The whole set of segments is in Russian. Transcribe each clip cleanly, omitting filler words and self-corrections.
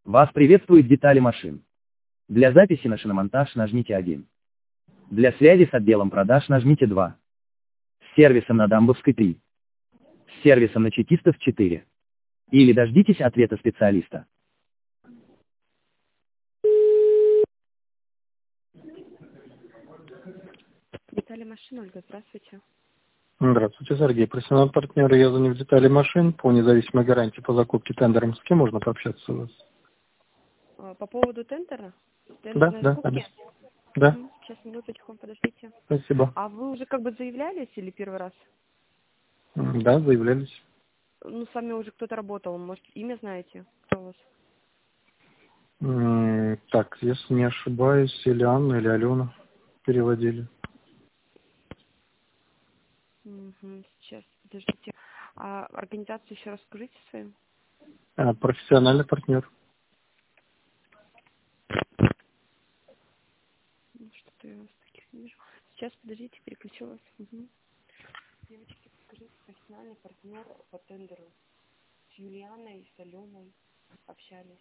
Вас приветствует детали машин. Для записи на шиномонтаж нажмите 1. Для связи с отделом продаж нажмите 2. С сервисом на Дамбовской 3. С сервисом на Чекистов 4. Или дождитесь ответа специалиста. Детали машин, Ольга, здравствуйте. Здравствуйте, Сергей. Профессиональный партнер. Я звоню в детали машин по независимой гарантии по закупке тендером. С кем можно пообщаться у вас? По поводу тендера? Да, Тендерной да, закупки? да. Сейчас, минуточку, подождите. Спасибо. А вы уже как бы заявлялись или первый раз? Да, заявлялись. Ну, с вами уже кто-то работал, может, имя знаете? Кто у вас? Так, если не ошибаюсь, или Анна, или Алена переводили. Сейчас, подождите. А организацию еще раз скажите свою? Профессиональный партнер. Что-то я вас таких не вижу. Сейчас, подождите, переключу вас. Девочки, скажите, профессиональный партнер по тендеру. С Юлианой, с Аленой общались.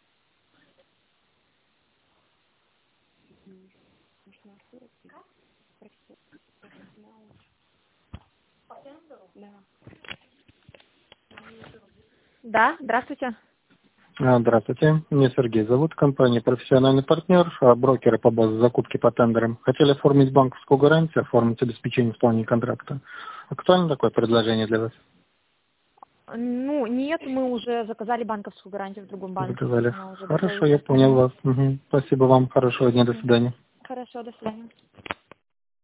Нужно профессионал. По тендеру? Да. Да, здравствуйте. Здравствуйте. Меня Сергей зовут. Компания «Профессиональный партнер», брокеры по базе закупки по тендерам. Хотели оформить банковскую гарантию, оформить обеспечение исполнения контракта. Актуально такое предложение для вас? Ну, нет, мы уже заказали банковскую гарантию в другом банке. Заказали. Она уже Хорошо, готова. я понял вас. Спасибо вам. Хорошего дня. До свидания. Хорошо, до свидания.